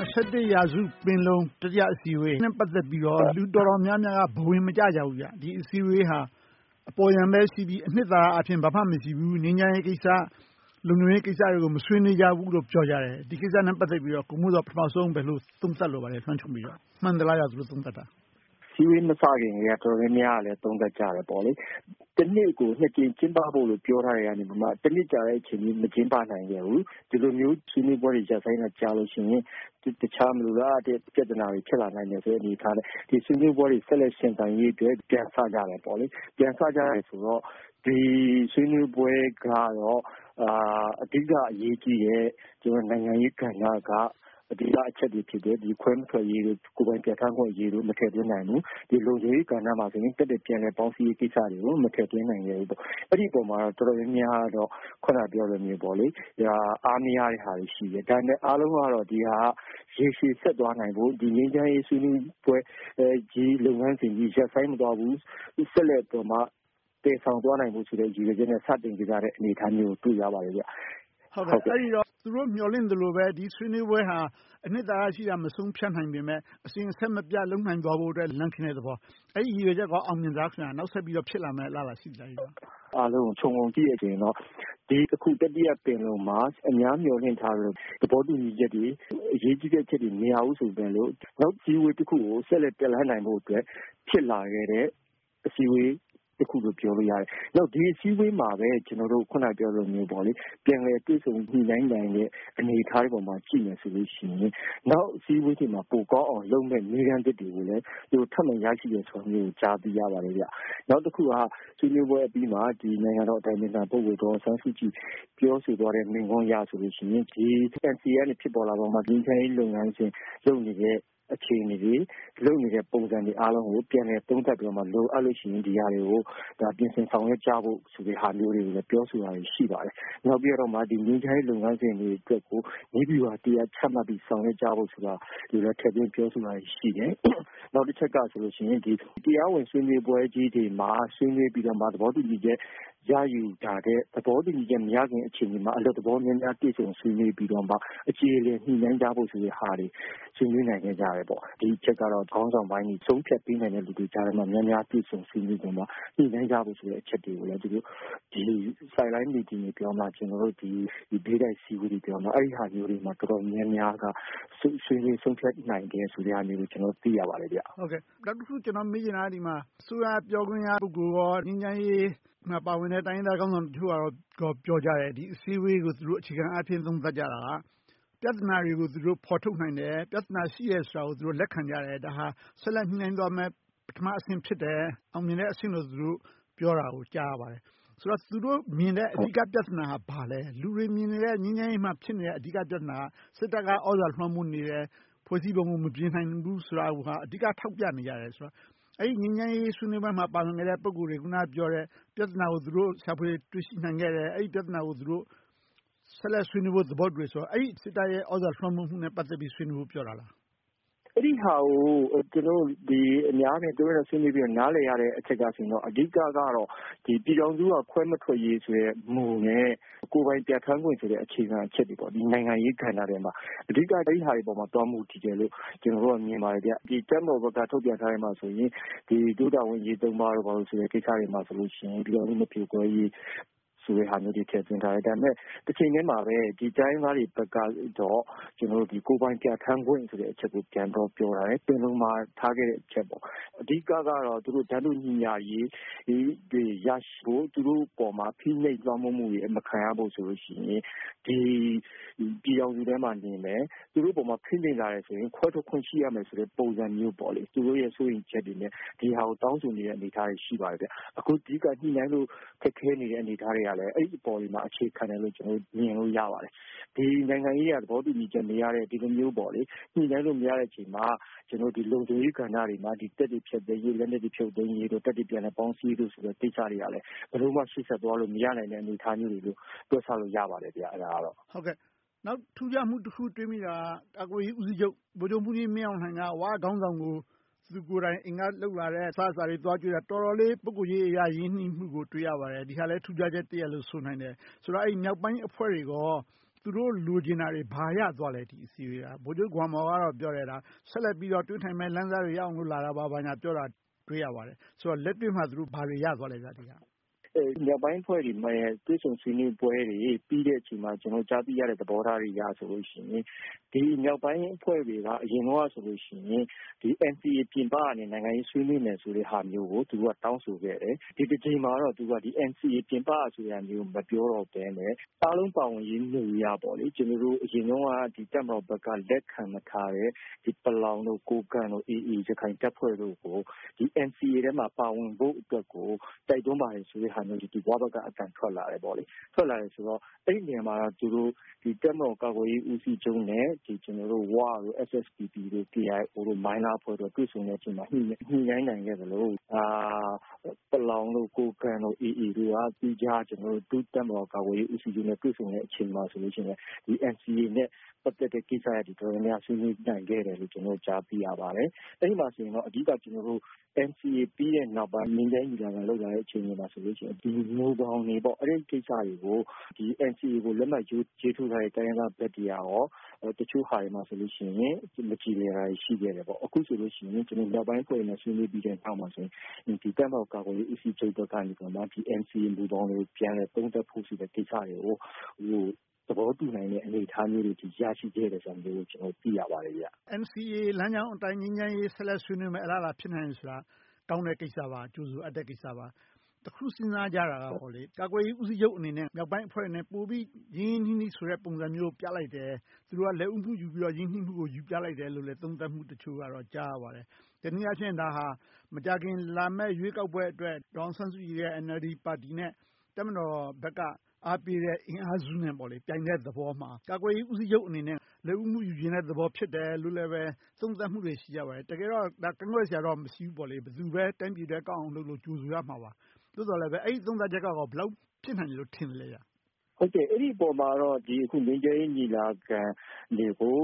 21ရာစုပင်လုံတတိယအစည်းအဝေးနဲ့ပတ်သက်ပြီးတော့လူတော်တော်များများကဘဝင်မကျကြဘူးဗျဒီအစည်းအဝေးဟာအပေါ်ယံပဲရှိပြီးအနှစ်သာရအဖြစ်ဘာမှမရှိဘူးငြိမ်းချမ်းရေးကိစ္စလုံခြုံရေးကိစ္စတွေကိုမဆွေးနွေးကြဘူးလို့ပြောကြတယ်ဒီကိစ္စနဲ့ပတ်သက်ပြီးတော့ကိုမိုးတော့ပထမဆုံးပဲလို့သုံးသပ်လိုပါတယ်ဆွမ်းချုံပြီးတော့မှန်သလားရသူတို့သုံးသပ်တာစီဝေးမစခင်ကတော်တော်များများလည်းသုံးသပ်ကြတယ်ပေါ့လေတနေ့ကိုနှစ်ကြိမ်ကျင်းပဖို့လို့ပြောထားရတဲ့နေမှာတနစ်ကြာတဲ့အချိန်ကြီးမကျင်းပနိုင်ခဲ့ဘူးဒီလိုမျိုးဆွေးနွေးပွဲတွေရပ်ဆိုင်းတာကြားလို့ရှိရင်တခြားမလို့လားတဲ့ပြဿနာတွေဖြစ်လာနိုင်တယ်ဆိုတဲ့အနေထားနဲ့ဒီဆွေးနွေးပွဲတွေဆက်လက်ရှင်သန်ရေးအတွက်ပြန်ဆကြတယ်ပေါ့လေပြန်ဆကြရဲဆိုတော့ဒီဆွေးနွေးပွဲကတော့အဓိကအရေးကြီးတဲ့ကျွန်တော်နိုင်ငံရေးကဏ္ဍကအဓိကအချက်တွေဖြစ်တဲ့ဒီခွဲမထွက်ရေးတို့ကိုယ်ပိုင်ပြဋ္ဌာန်းခွင့်ရေးတို့မထည့်သွင်းနိုင်ဘူးဒီလုံခြုံရေးကဏ္ဍမှာဆိုရင်တက်တဲ့ပြန်လည်ပေါင်းစည်းရေးကိစ္စတွေကိုမထည့်သွင်းနိုင်ခဲ့ဘူးပေါ့အဲ့ဒီပုံမှာတော့တော်တော်များများတော့ခုနပြောလိုမျိုးပေါ့လေအားမရတဲ့ဟာတွေရှိတယ်ဒါနဲ့အားလုံးကတော့ဒီဟာရေရှည်ဆက်သွားနိုင်ဖို့ဒီငြိမ်းချမ်းရေးဆွေးနွေးပွဲကြီးလုပ်ငန်းစဉ်ကြီးရပ်ဆိုင်းမသွားဘူးဆက်လက်ပေါ်မှာတည်ဆောင်သွားနိုင်ဖို့ဆိုတဲ့ရည်ရွယ်ချက်နဲ့စတင်ကြတဲ့အနေအထားမျိုးကိုတွေ့ရပါတယ်ဗျဟုတ်ကဲ့အဲ့ဒီတော့သူတို့မျှော်လင့်သလိုပဲဒီဆွေးနွေးပွဲဟာအနှစ်သာရရှိတာမဆုံးဖြတ်နိုင်ပေမဲ့အစဉ်အဆက်မပြတ်လုံနိုင်သွားဖို့အတွက်လမ်းခင်းတဲ့သဘောအဲ့ဒီရည်ရွယ်ချက်ကောအောင်မြင်သားခင်ဗျာနောက်ဆက်ပြီးတော့ဖြစ်လာမယ်လားရှိတယ်အားလုံးခြုံငုံကြည့်ရခြင်းတော့ဒီအခုတတိယပင်လုံမှာအများမျှော်လင့်ထားတဲ့သဘောတူညီချက်တွေအရေးကြီးတဲ့ချက်တွေမရဘူးဆိုပေမဲ့လို့နောက်စည်းဝေးတစ်ခုကိုဆက်လက်တက်လှမ်းနိုင်ဖို့အတွက်ဖြစ်လာခဲ့တဲ့အစည်းအဝေးတစ်ခုလို့ပြောလို့ရတယ်။နောက်ဒီအစည်းအဝေးမှာပဲကျွန်တော်တို့ခုနပြောလိုမျိုးပေါ့လေပြန်လည်တွေ့ဆုံညှိနှိုင်းနိုင်တဲ့အနေအထားတွေပေါ်မှာကြည့်နေဆိုလို့ရှိရင်နောက်အစည်းအဝေးတွေမှာပိုကောင်းအောင်လုပ်မဲ့နေရန်တစ်တွေကိုလည်းဒီထပ်မံရရှိရဆိုမျိုးကြားသိရပါတယ်ဗျ။နောက်တစ်ခုကဆွေးနွေးပွဲအပြီးမှာဒီနိုင်ငံတော်အတိုင်ပင်ခံပုဂ္ဂိုလ်တော်ဆန်းစုကြည်ပြောဆိုသွားတဲ့မိန့်ခွန်းရဆိုလို့ရှိရင်ဒီ NCA နဲ့ဖြစ်ပေါ်လာတော့မှဒီချိုင်းလုပ်ငန်းစဉ်လုပ်နေတဲ့အခြေအနေတွေလုပ်နေတဲ့ပုံစံတွေအားလုံးကိုပြန်လည်သုံးသပ်ပြီးတော့မှလိုအပ်လို့ရှိရင်ဒီဟာတွေကိုဒါပြင်ဆင်ဆောင်ရွက်ကြဖို့ဆိုတဲ့ဟာမျိုးတွေကိုလည်းပြောဆိုတာရှိပါတယ်။နောက်ပြီးတော့မှဒီငင်းချိုင်းလုပ်ငန်းစဉ်တွေအတွက်ကိုနေပြည်တော်တရားချမှတ်ပြီးဆောင်ရွက်ကြဖို့ဆိုတာဒီလည်းထည့်သွင်းပြောဆိုတာရှိတယ်။နောက်တစ်ချက်ကဆိုလို့ရှိရင်ဒီတရားဝင်ဆွေးနွေးပွဲကြီးတွေမှာဆွေးနွေးပြီးတော့မှသဘောတူညီချက်ရယူကြတဲ့သဘောတူညီချက်မရခင်အချိန်မှာအလွတ်သဘောများများတည်ဆုံဆွေးနွေးပြီးတော့မှအခြေအနေညှိနှိုင်းကြဖို့ဆိုတဲ့ဟာတွေဆွေးနွေးနိုင်ကြတယ်ပေါ့ဒီချက်ကတော့ခေါင်းဆောင်ပိုင်းကြီးဆုံးဖြတ်ပေးနိုင်တဲ့လူတွေကြားထဲမှာများများတည်ဆုံဆွေးနွေးကြမှာညှိနှိုင်းကြဖို့ဆိုတဲ့အချက်တွေကိုလည်းသူတို့ဒီ sideline meeting တွေပြောမှကျွန်တော်တို့ဒီဘေးတိုက်စီဝီတွေပြောမှအဲ့ဒီဟာမျိုးတွေမှာတော်တော်များများကဆွေးနွေးဆုံးဖြတ်နိုင်တယ်ဆိုတဲ့ဟာမျိုးကိုကျွန်တော်သိရပါတယ်ဗျဟုတ်ကဲ့နောက်တစ်ခုကျွန်တော်မေးချင်တာဒီမှာဆိုရပြောခွင့်ရပုဂ္ဂိုလ်ရောငြိမ်းချမ်းရေးမှာပါဝင်တဲ့တိုင်းဒေသကောင်းဆောင်တို့ကတော့ပြောကြတယ်ဒီအစည်းအဝေးကိုသူတို့အခြေခံအဖြစ်သုံးသပ်ကြတာကပြဿနာတွေကိုသူတို့ဖော်ထုတ်နိုင်တယ်ပြဿနာရှိရဲဆိုတာကိုသူတို့လက်ခံကြတယ်ဒါဟာဆက်လက်ညှိနှိုင်းသွားမယ်ပထမအဆင့်ဖြစ်တယ်အောင်မြင်တဲ့အဆင့်လို့သူတို့ပြောတာကိုကြားရပါတယ်ဆိုတော့သူတို့မြင်တဲ့အဓိကပြဿနာကဘာလဲလူတွေမြင်နေတဲ့ငြိမ်းချမ်းရေးမှာဖြစ်နေတဲ့အဓိကပြဿနာစစ်တပ်ကဩဇာလွှမ်းမိုးနေတယ်ဖွဲ့စည်းပုံကိုမပြင်နိုင်ဘူးဆိုတာကအဓိကထောက်ပြနေရတယ်ဆိုတော့အဲ့ဒီငြိမ်းချမ်းရေးဆွေးနွေးပွဲမှာပါဝင်တဲ့ပုဂ္ဂိုလ်တွေခုနပြောတဲ့ပြဿနာကိုသူတို့ရှာဖွေတွေ့ရှိနိုင်ခဲ့တယ်အဲ့ဒီပြဿနာကိုသူတို့ဆက်လက်ဆွေးနွေးဖို့သဘောတူတယ်ဆိုတော့အဲ့ဒီစစ်တပ်ရဲ့ဩဇာလွှမ်းမိုးမှုနဲ့ပတ်သက်ပြီးဆွေးနွေးဖို့ပြောတာလားအဲ့ဒီဟာကိုကျွန်တော်ဒီအများနဲ့တို့ရဆွေးနွေးပြီးနားလည်ရတဲ့အချက်ကဆိုတော့အဓိကကတော့ဒီပြည်တော်စုကခွဲမထွက်ရေးဆိုတဲ့မူနဲ့ကိုယ်ပိုင်ပြဋ္ဌာန်းခွင့်ဆိုတဲ့အခြေခံအချက်တွေပေါ့ဒီနိုင်ငံရေးခန္ဓာတွေမှာအဓိကအဲ့ဒီဟာတွေပေါ်မှာတွားမှုတည်တယ်လို့ကျွန်တော်တို့မြင်ပါတယ်ဗျဒီတမ်းတော်ဘက်ကထုတ်ပြန်ထားတဲ့မှာဆိုရင်ဒီဒုတာဝန်ကြီး၃ပါးတော့ဘာလို့ဆိုတဲ့ကိစ္စတွေမှာဆိုလို့ရှိရင်ပြည်တော်စုမပြေကွဲရေးဆိုတဲ့ဟာမျိုးတွေထည့်သွင်းထားတယ်ဒါပေမဲ့တစ်ချိန်တည်းမှာပဲဒီတိုင်းသားတွေဘက်ကတော့ကျွန်တော်တို့ဒီကိုယ်ပိုင်ပြဋ္ဌာန်းခွင့်ဆိုတဲ့အချက်ကိုပြန်တော့ပြောတာတယ်ပြင်လုံးမှာထားခဲ့တဲ့အချက်ပေါ့အဓိကကတော့သူတို့ဓာတ်လူညီညာရေးဒီရရှိဖို့သူတို့ပေါ်မှာဖိနှိပ်လွှမ်းမိုးမှုတွေမခံရဖို့ဆိုလို့ရှိရင်ဒီပြည်အောင်စုထဲမှာနေမယ်သူတို့ပေါ်မှာဖိနှိပ်လာတယ်ဆိုရင်ခွဲထုတ်ခွင့်ရှိရမယ်ဆိုတဲ့ပုံစံမျိုးပေါ့လေသူတို့ရဲ့စိုးရိမ်ချက်တွေနဲ့ဒီဟာကိုတောင်းဆိုနေတဲ့အနေအထားတွေရှိပါတယ်ဗျအခုဒီကညှိနှိုင်းလို့ခက်ခဲနေတဲ့အနေအထားတွေကလည်းအဲ့ဒီအပေါ်ဒီမှာအခြေခံတယ်လို့ကျွန်တော်မြင်လို့ရပါတယ်ဒီနိုင်ငံရေးရသဘောတူညီချက်မရတဲ့ဒီလိုမျိုးပေါ့လေညှိနှိုင်းလို့မရတဲ့အချိန်မှာကျွန်တော်ဒီလုံခြုံရေးကဏ္ဍတွေမှာဒီတက်တွေဖြတ်တဲ့ရေးလက်နက်တွေဖြုတ်သိမ်းရေးတို့တက်တွေပြန်လဲပေါင်းစည်းတို့ဆိုတဲ့ကိစ္စတွေကလည်းဘယ်လိုမှရှေ့ဆက်သွားလို့မရနိုင်တဲ့အနေအထားမျိုးတွေလို့တွက်ဆလို့ရပါတယ်ဗျအဲ့ဒါကတော့ဟုတ်ကဲ့နောက်ထူးခြားမှုတစ်ခုတွေးမိတာကာကွယ်ရေးဦးစီးချုပ်ဗိုလ်ချုပ်မှုကြီးမင်းအောင်လှိုင်ကဝါခေါင်းဆောင်ကိုသူကိုယ်တိုင်အင်္ဂါလှုပ်လာတဲ့စားစာတွေသွားကြည့်တာတော်တော်လေးပုဂ္ဂိုလ်ရေးအရာရင်းနှီးမှုကိုတွေ့ရပါတယ်ဒီဟာလည်းထူးခြားချက်တည်းရလို့ဆိုနိုင်တယ်ဆိုတော့အဲ့မြောက်ပိုင်းအဖွဲ့တွေကသူတို့လိုချင်တာတွေဘာရသွားလဲဒီအစည်းအဝေးကဗိုလ်ချုပ်ဂွမ်မော်ကတော့ပြောတယ်ဒါဆက်လက်ပြီးတော့တွေးထိုင်မဲ့လမ်းစားတွေရအောင်လို့လာတာပါဘာညာပြောတာတွေ့ရပါတယ်ဆိုတော့လက်တွေ့မှာသူတို့ဘာတွေရသွားလဲဗျာဒီကမြောက်ပိုင်းဖွဲ့တွေမှာတွေ့ဆုံဆွေးနွေးပွဲတွေပြီးတဲ့အချိန်မှာကျွန်တော်ကြားသိရတဲ့သဘောထားတွေရဆိုလို့ရှိရင်ဒီမြောက်ပိုင်းဖွဲ့တွေကအရင်တော့ဆိုလို့ရှိရင်ဒီ NCA ပြင်ပကနေနိုင်ငံရေးဆွေးနွေးမယ်ဆိုတဲ့ဟာမျိုးကိုသူကတောင်းဆိုခဲ့တယ်ဒီတစ်ချိန်မှာတော့သူကဒီ NCA ပြင်ပဆိုတဲ့မျိုးမပြောတော့ဘဲနဲ့အားလုံးပါဝင်ရေးမှုရပေါ့လေကျွန်တော်တို့အရင်တော့ဒီတပ်မတော်ဘက်ကလက်ခံမထားတဲ့ဒီပလောင်တို့ကိုကန်တို့ AA ရခိုင်တပ်ဖွဲ့တို့ကိုဒီ NCA ထဲမှာပါဝင်ဖို့အတွက်ကိုတိုက်တွန်းပါတယ်ဆိုတဲ့ဟာမျိုးဒီဝါဘကအတန်ထွက်လာတယ်ပေါ့လေထွက်လာတယ်ဆိုတော့အဲ့ဒီနေရာမှာသူတို့ဒီတပ်မတော်ကာကွယ်ရေးဦးစီးချုပ်နဲ့ဒီကျွန်တော်တို့ဝါတို့ SSPP တို့ KIO တို့မိုင်းနာဖွဲ့တို့တွေ့ဆုံတဲ့အချိန်မှာညှိနှိုင်းနိုင်ခဲ့သလိုပလောင်တို့ကိုကန်တို့ AA တို့ကပြီးကြကျွန်တော်တို့တပ်မတော်ကာကွယ်ရေးဦးစီးချုပ်နဲ့တွေ့ဆုံတဲ့အချိန်မှာဆိုလို့ရှိရင်ဒီ NCA နဲ့ပတ်သက်တဲ့ကိစ္စတွေတော်တော်များဆွေးနွေးနိုင်ခဲ့တယ်လို့ကျွန်တော်ကြားသိရပါတယ်အဲ့ဒီမှာဆိုရင်တော့အဓိကကျွန်တော်တို့ NCA ပြီးတဲ့နောက်ပိုင်းငင်းကျန်းညီလာခံလုပ်လာတဲ့အချိန်မှာဆိုလို့ရှိရင်ဒီမျိုးပေါင်းနေပေါ့အဲ့ဒီကိစ္စတွေကိုဒီ NCA ကိုလက်မှတ်ရေးထိုးထားတဲ့တိုင်းရင်းသားဘက်တရားရောတချို့ဟာတွေမှာဆိုလို့ရှိရင်မကြည်လည်တာရှိခဲ့တယ်ပေါ့အခုဆိုလို့ရှိရင်ကျွန်တော်နောက်ပိုင်းဖွဲ့နေဆွေးနွေးပြီးတဲ့နောက်မှာဆိုရင်ဒီတပ်မတော်ကာကွယ်ရေးဦးစီးချုပ်တို့ကနေတော့ဒီ NCA မျိုးပေါင်းတွေကိုပြန်လည်သုံးသပ်ဖို့ဆိုတဲ့ကိစ္စတွေကိုသဘောတူနိုင်တဲ့အနေအထားမျိုးတွေရရှိခဲ့တယ်ဆိုတာမျိုးကိုကျွန်တော်သိရပါတယ်ဗျ NCA လမ်းကြောင်းအတိုင်းငြိမ်းချမ်းရေးဆက်လက်ဆွေးနွေးမယ်အလားအလာဖြစ်နိုင်တယ်ဆိုတာကောင်းတဲ့ကိစ္စပါကြိုးဆိုအပ်တဲ့ကိစ္စပါတခုစဉ်းစားကြတာကဟောလေကာကွယ်ရေးဦးစီးချုပ်အနေနဲ့မြောက်ပိုင်းအဖွဲ့နဲ့ပို့ပြီးရင်းနှီးနှီးဆိုတဲ့ပုံစံမျိုးပြလိုက်တယ်သူတို့ကလက်ဦးမှုယူပြီးတော့ရင်းနှီးမှုကိုယူပြလိုက်တယ်လို့လည်းသုံးသပ်မှုတချို့ကတော့ကြားရပါတယ်တနည်းအားဖြင့်ဒါဟာမကြခင်လာမဲ့ရွေးကောက်ပွဲအတွက်ဒေါအောင်ဆန်းစုကြည်ရဲ့ NLD ပါတီနဲ့တပ်မတော်ဘက်ကအားပေးတဲ့အင်အားစုနဲ့ပေါ့လေပြိုင်တဲ့သဘောမှာကာကွယ်ရေးဦးစီးချုပ်အနေနဲ့လက်ဦးမှုယူခြင်းတဲ့သဘောဖြစ်တယ်လို့လည်းပဲသုံးသပ်မှုတွေရှိကြပါတယ်တကယ်တော့ဒါကန့်ကွက်စရာတော့မရှိဘူးပေါ့လေဘယ်သူပဲတိုင်းပြည်တွေကောက်အောင်လုပ်လို့ကြိုးဆိုရမှာပါသို့တော်လည်းပဲအဲ့ဒီသုံးသပ်ချက်ကဘယ်လောက်ဖြစ်နိုင်တယ်လို့ထင်လဲဟုတ်ကဲ့အဲ့ဒီပေါ်မှာတော့ဒီအခုငင်းကျင်းညီလာခံတွေကို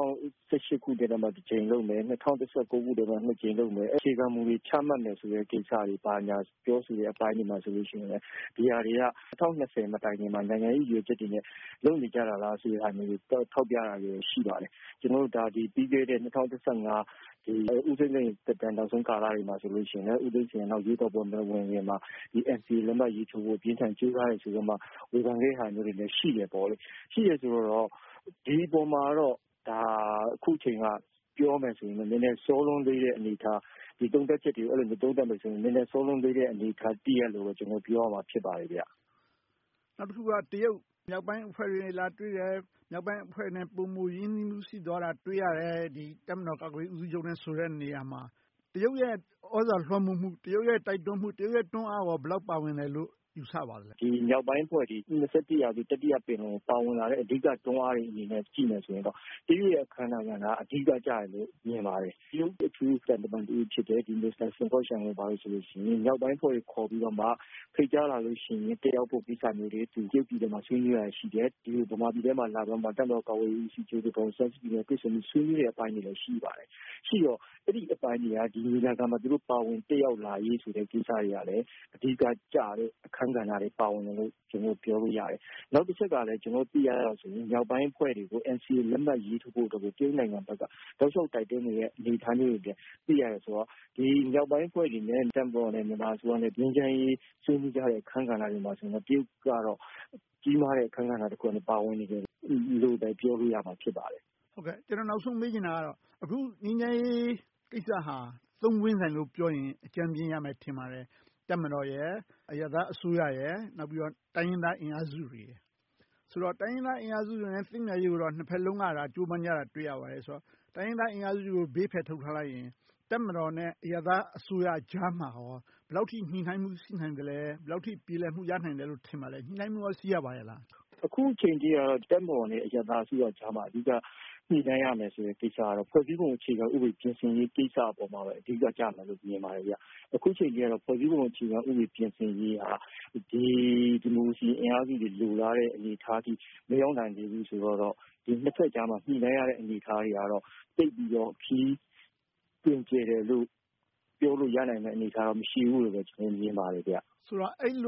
2018ခုတည်းမှာတစ်ကြိမ်လုပ်မယ်2019ခုတည်းမှာ2ကြိမ်လုပ်မယ်အခြေခံမူတွေချမှတ်မယ်ဆိုတဲ့ကိစ္စတွေပါညာပြောဆိုတဲ့အပိုင်းတွေမှာဆိုလို့ရှိရင်ဒီဟာတွေက2020မတိုင်ခင်မှာနိုင်ငံရေးရွေးချက်တွေနဲ့လုပ်နေကြတာလားဆိုတဲ့ဟာမျိုးတွေထောက်ပြတာတွေရှိပါတယ်ကျွန်တော်တို့ဒါဒီပြီးခဲ့တဲ့2015ဒီဦးစိန်စိန်တက်တန်းနောက်ဆုံးကာလတွေမှာဆိုလို့ရှိရင်ဦးသိန်းစိန်နောက်ရွေးကောက်ပွဲမဝင်ခင်မှာဒီ NCA လက်မှတ်ရေးထိုးဖို့ပြင်းထန်ကြိုးစားရဆိုတော့မှဝေဖန်ခဲ့ဟာမျိုးတွေလည်းရှိတယ်ပေါ့လေရှိရဆိုတော့ဒီပုံမှာတော့ဒါအခုချိန်ကပြောမယ်ဆိုရင်လည်းနည်းနည်းစောလွန်သေးတဲ့အနေအထားဒီသုံးသက်ချက်တွေကိုအဲ့လိုမျိုးသုံးသပ်မယ်ဆိုရင်နည်းနည်းစောလွန်သေးတဲ့အနေအထားတည့်ရလို့ပဲကျွန်တော်ပြောရမှာဖြစ်ပါတယ်ဗျနောက်တစ်ခုကတရုတ်မြောက်ပိုင်းအဖွဲ့တွေလာတွေ့တယ်မြောက်ပိုင်းအဖွဲ့နဲ့ပုံမူရင်းနှီးမှုရှိသွားတာတွေ့ရတယ်ဒီတပ်မတော်ကာကွယ်ဦးစီးချုပ်နဲ့ဆိုတဲ့နေရာမှာတရုတ်ရဲ့ဩဇာလွှမ်းမိုးမှုတရုတ်ရဲ့တိုက်တွန်းမှုတရုတ်ရဲ့တွန်းအားဘယ်လောက်ပါဝင်တယ်လို့ယူဆပါလဲဒီမြောက်ပိုင်းဖွဲ့ဒီ21ရာစုတတိယပင်လုံပါဝင်လာတဲ့အဓိကတွန်းအားတွေအနေနဲ့ကြည့်မယ်ဆိုရင်တော့တရုတ်ရဲ့အခမ်းအနားကအဓိကကြတယ်လို့မြင်ပါတယ်တရုတ်အထူးတန်တမန်တူဖြစ်တဲ့ဒီမစ္စတာစင်ကော့ရှန်ကိုပါလို့ဆိုလို့ရှိရင်မြောက်ပိုင်းဖွဲ့ခေါ်ပြီးတော့မှဖိတ်ကြားလာလို့ရှိရင်တယောက်ဖို့ကိစ္စမျိုးတွေသူရုပ်ပြည်ထဲမှာဆွေးနွေးရရှိတယ်ဒီလိုဗမာပြည်ထဲမှာလာတော့မှတပ်တော်ကာဝေးဦးစီးချုပ်တို့ဆန်းစစ်ပြီးတော့ပြည်ဆွေးနွေးတဲ့အပိုင်းတွေလည်းရှိပါတယ်ရှိတော့အဲ့ဒီအပိုင်းတွေကဒီညီလာခံမှာသူတို့ပါဝင်တက်ရောက်လာရေးဆိုတဲ့ကိစ္စတွေကလည်းအဓိကကြတဲ့အခမ်းကဏ္ဍတွေပါဝင်တယ်လို့ကျွန်တော်ပြောလို့ရတယ်။နောက်တစ်ချက်ကလည်းကျွန်တော်သိရတော့ဆိုရင်မြောက်ပိုင်းဖွဲ့တွေကို NCA လက်မှတ်ရေးထိုးဖို့အတွက်ကိုတရုတ်နိုင်ငံဘက်ကတောက်လျှောက်တိုက်တွန်းနေတဲ့အနေအထားမျိုးတွေသိရတယ်ဆိုတော့ဒီမြောက်ပိုင်းဖွဲ့တွေနဲ့တမ်ပေါ်နဲ့မြန်မာဆိုတဲ့ပြည်ချမ်းရေးဆွေးနွေးကြတဲ့အခမ်းကဏ္ဍတွေမှာဆိုတော့တရုတ်ကတော့ကြီးမားတဲ့အခမ်းကဏ္ဍတစ်ခုနဲ့ပါဝင်နေတယ်လို့ပဲပြောလို့ရမှာဖြစ်ပါတယ်။ဟုတ်ကဲ့ကျွန်တော်နောက်ဆုံးမေးချင်တာကတော့အခုငင်းချမ်းရေးကိစ္စဟာသုံးဝင်းဆိုင်လို့ပြောရင်အကြံပြင်းရမယ်ထင်ပါတယ်တပ်မတော်ရဲ့အရပ်သားအစိုးရရဲ့နောက်ပြီးတော့တိုင်းရင်းသားအင်အားစုတွေဆိုတော့တိုင်းရင်းသားအင်အားစုတွေနဲ့သိမြရေးကိုတော့နှစ်ဖက်လုံးကကြိုးပမ်းကြတာတွေ့ရပါတယ်ဆိုတော့တိုင်းရင်းသားအင်အားစုတွေကိုဘေးဖယ်ထုတ်ထားလိုက်ရင်တပ်မတော်နဲ့အရပ်သားအစိုးရကြားမှာဟောဘယ်လောက်ထိညှိနှိုင်းမှုရှိနိုင်တယ်လဲဘယ်လောက်ထိပြည်လည်မှုရနိုင်တယ်လို့ထင်ပါလဲညှိနှိုင်းမှုရှိရပါရဲ့လားအခုချိန်ကြီးကတော့တပ်မတော်နဲ့အရပ်သားအစိုးရကြားမှာအဓိကညှိနှိုင်းရမယ်ဆိုတဲ့ကိစ္စကတော့ဖွဲ့စည်းပုံအခြေခံဥပဒေပြင်ဆင်ရေးကိစ္စအပေါ်မှာပဲအဓိကကြမယ်လို့မြင်ပါတယ်ဗျ။အခုချိန်ကြီးကတော့ဖွဲ့စည်းပုံအခြေခံဥပဒေပြင်ဆင်ရေးဟာဒီမိုစီအင်အားစုတွေလိုလားတဲ့အနေအထားကြီးမရောက်နိုင်သေးဘူးဆိုတော့ဒီနှစ်ဖက်ကြားမှာညှိနှိုင်းရတဲ့အနေအထားတွေကတော့တိတ်ပြီးတော့ခီးတွင်ကျယ်တယ်လို့ပြောလို့ရနိုင်တဲ့အနေအထားတော့မရှိဘူးလို့ပဲကျွန်တော်မြင်ပါတယ်ဗျ။ဆိုတော့အဲ့လို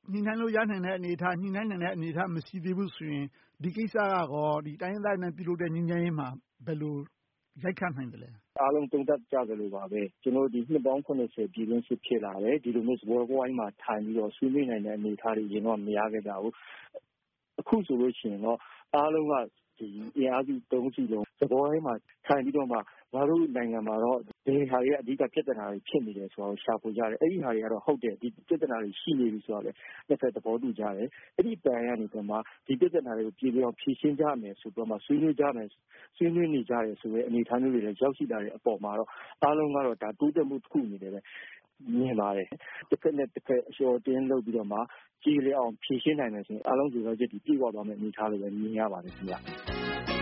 ညှိနှိုင်းလို့ရနိုင်တဲ့အနေအထား၊ ညှိနှိုင်းနိုင်တဲ့အနေအထား မရှိသေးဘူးဆိုရင် ဒီကိစ္စကရော တိုင်းရင်းသားတွေနဲ့ ပြုလုပ်တဲ့ ငြိမ်းချမ်းရေးမှာ ဘယ်လိုရိုက်ခတ်နိုင်သလဲ။အားလုံးသုံးသပ်ကြသလိုပါပဲ။ကျနော်တို့နှစ်ပေါင်းပြည်တွင်းစစ်ဖြစ်လာတယ်။ဒီလိုမျိုးစားပွဲဝိုင်းမှာထိုင်ပြီးတော့ဆွေးနွေးနိုင်တဲ့အနေအထားတွေအရင်တော့မရခဲ့ကြဘူး။အခုဆိုလို့ရှိရင်တော့အားလုံးကအင်အားစုသုံးစုလုံးစားပွဲဝိုင်းမှာထိုင်ပြီးတော့မှငါတို့နိုင်ငံမှာတော့ဘယ်ဟာတွေကအဓိကပြဿနာတွေဖြစ်နေတယ်ဆိုတာကိုရှာဖွေကြတယ်။အဲဒီဟာတွေကတော့ဟုတ်တယ်။ဒီပြဿနာတွေရှိနေပြီဆိုတာလည်းနှစ်ဖက်သဘောတူကြတယ်။အဲဒီအပိုင်းကနေပြီးမှဒီပြဿနာတွေကိုပြေလည်အောင်ဖြေရှင်းကြမယ်ဆိုပြီးတော့မှဆွေးနွေးနေကြတယ်ဆိုတဲ့အနေအထားမျိုးတွေလည်းရောက်ရှိလာတဲ့အပေါ်မှာတော့အားလုံးကတော့ဒါတိုးတက်မှုတစ်ခုအနေနဲ့ပဲမြင်ပါတယ်။တစ်ဖက်နဲ့တစ်ဖက်အလျှော့အတင်းလုပ်ပြီးတော့မှကျေလည်အောင်ဖြေရှင်းနိုင်မယ်ဆိုရင်အားလုံးစုံစမ်းချက်တွေပြည့်ဝသွားမယ့်အနေအထားလို့ပဲမြင်ရပါတယ်ခင်ဗျ။